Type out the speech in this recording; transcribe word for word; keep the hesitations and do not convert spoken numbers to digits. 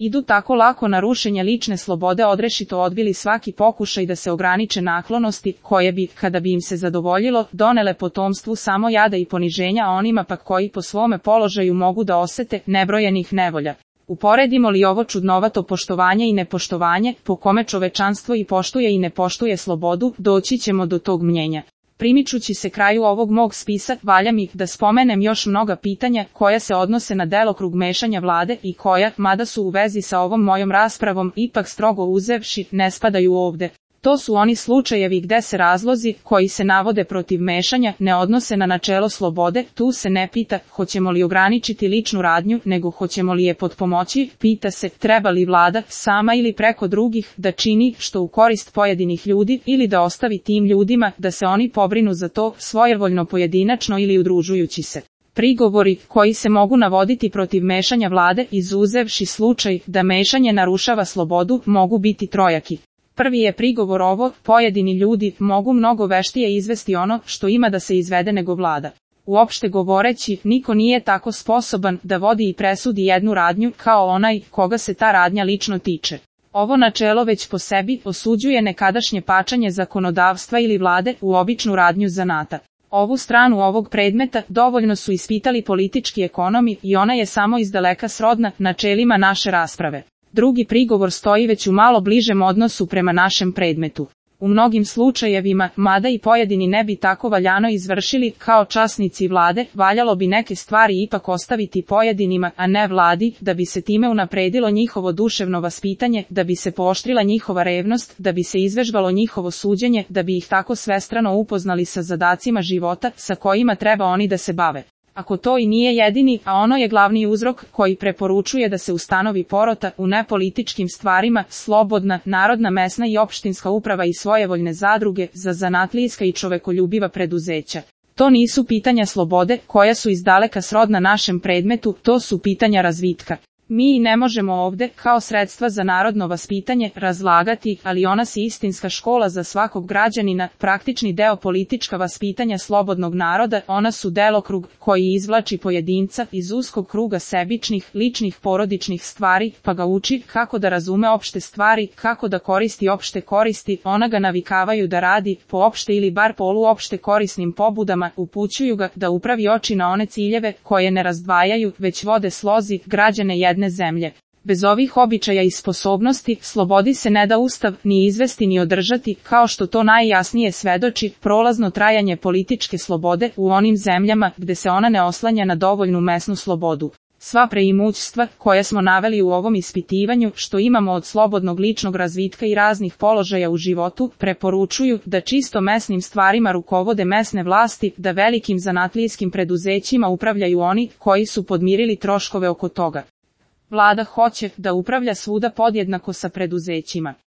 Idu tako lako na rušenje lične slobode, odrešito odbili svaki pokušaj da se ograniče naklonosti, koje bi, kada bi im se zadovoljilo, donele potomstvu samo jada i poniženja, a onima pak koji po svome položaju mogu da osete nebrojenih nevolja. Uporedimo li ovo čudnovato poštovanje i nepoštovanje, po kome čovečanstvo i poštuje i ne poštuje slobodu, doći ćemo do tog mnjenja. Primičući se kraju ovog mog spisa, valja mi da spomenem još mnoga pitanja koja se odnose na delokrug mešanja vlade i koja, mada su u vezi sa ovom mojom raspravom, ipak strogo uzevši, ne spadaju ovde. To su oni slučajevi gde se razlozi, koji se navode protiv mešanja, ne odnose na načelo slobode, tu se ne pita, hoćemo li ograničiti ličnu radnju, nego hoćemo li je potpomoći, pita se, treba li vlada, sama ili preko drugih, da čini što u korist pojedinih ljudi, ili da ostavi tim ljudima, da se oni pobrinu za to, svojevoljno pojedinačno ili udružujući se. Prigovori, koji se mogu navoditi protiv mešanja vlade, izuzevši slučaj da mešanje narušava slobodu, mogu biti trojaki. Prvi je prigovor ovo, pojedini ljudi mogu mnogo veštije izvesti ono što ima da se izvede nego vlada. Uopšte govoreći, niko nije tako sposoban da vodi i presudi jednu radnju kao onaj koga se ta radnja lično tiče. Ovo načelo već po sebi osuđuje nekadašnje pačanje zakonodavstva ili vlade u običnu radnju zanata. Ovu stranu ovog predmeta dovoljno su ispitali politički ekonomi i ona je samo izdaleka srodna načelima naše rasprave. Drugi prigovor stoji već u malo bližem odnosu prema našem predmetu. U mnogim slučajevima, mada i pojedini ne bi tako valjano izvršili kao časnici vlade, valjalo bi neke stvari ipak ostaviti pojedinima, a ne vladi, da bi se time unapredilo njihovo duševno vaspitanje, da bi se pooštrila njihova revnost, da bi se izvežbalo njihovo suđenje, da bi ih tako svestrano upoznali sa zadacima života, sa kojima treba oni da se bave. Ako to i nije jedini, a ono je glavni uzrok koji preporučuje da se ustanovi porota u nepolitičkim stvarima, slobodna, narodna, mesna i opštinska uprava i svojevoljne zadruge za zanatlijska i čovekoljubiva preduzeća. To nisu pitanja slobode, koja su izdaleka srodna našem predmetu, to su pitanja razvitka. Mi i ne možemo ovde, kao sredstva za narodno vaspitanje, razlagati, ali ona si istinska škola za svakog građanina, praktični deo politička vaspitanja slobodnog naroda, ona su delokrug koji izvlači pojedinca iz uskog kruga sebičnih, ličnih porodičnih stvari, pa ga uči kako da razume opšte stvari, kako da koristi opšte koristi, ona ga navikavaju da radi po opšte ili bar poluopšte korisnim pobudama, upućuju ga da upravi oči na one ciljeve koje ne razdvajaju, već vode slozi građane jedne zemlje. Bez ovih običaja i sposobnosti, slobodi se ne da ustav ni izvesti ni održati, kao što to najjasnije svedoči prolazno trajanje političke slobode u onim zemljama gde se ona ne oslanja na dovoljnu mesnu slobodu. Sva preimućstva, koje smo naveli u ovom ispitivanju, što imamo od slobodnog ličnog razvitka i raznih položaja u životu, preporučuju da čisto mesnim stvarima rukovode mesne vlasti, da velikim zanatlijskim preduzećima upravljaju oni koji su podmirili troškove oko toga. Vlada hoće da upravlja svuda podjednako sa preduzećima.